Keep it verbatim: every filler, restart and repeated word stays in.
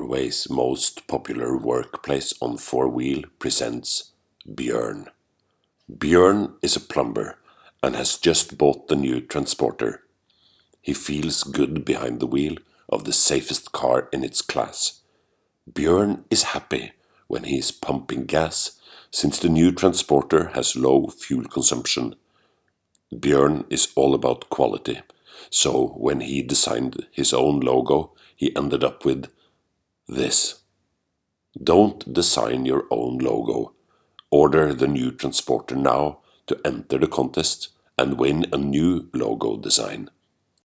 Norway's most popular workplace on four-wheel presents Björn. Björn is a plumber and has just bought the new transporter. He feels good behind the wheel of the safest car in its class. Björn is happy when he is pumping gas, since the new transporter has low fuel consumption. Björn is all about quality, so when he designed his own logo, he ended up with this. Don't design your own logo. Order the new transporter now to enter the contest and win a new logo design.